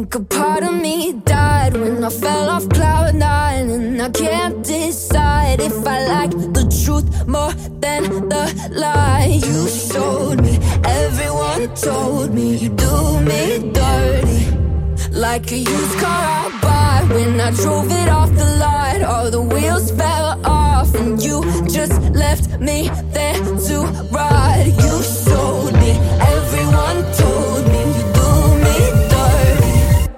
think a part of me died when I fell off cloud nine, and I can't decide if I like the truth more than the lie. You showed me, everyone told me you do me dirty, like a used car I buy. When I drove it off the lot, all the wheels fell off, and you just left me there to rot. You showed me, everyone told me you do me dirty,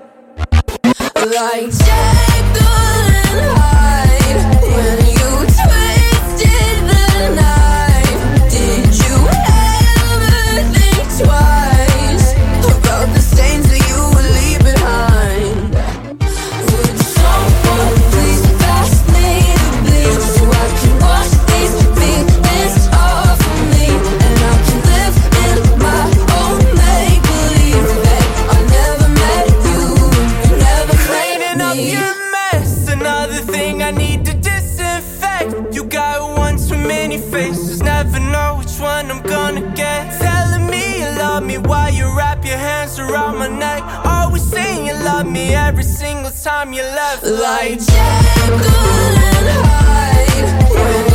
like Jekyll and Hyde when you twisted the knife. Did you ever think twice about the stains that you would leave behind? Would someone please pass me the bleach so I can wash these feelings off of me, and I can live in my own make-believe that I never met you and you never Cleaning up your mess, another thing I need to disinfect. You got one too many faces, never know which one I'm gonna get. Telling me you love me while you wrap your hands around my neck. Always saying you love me every single time you left. like Jekyll and Hyde when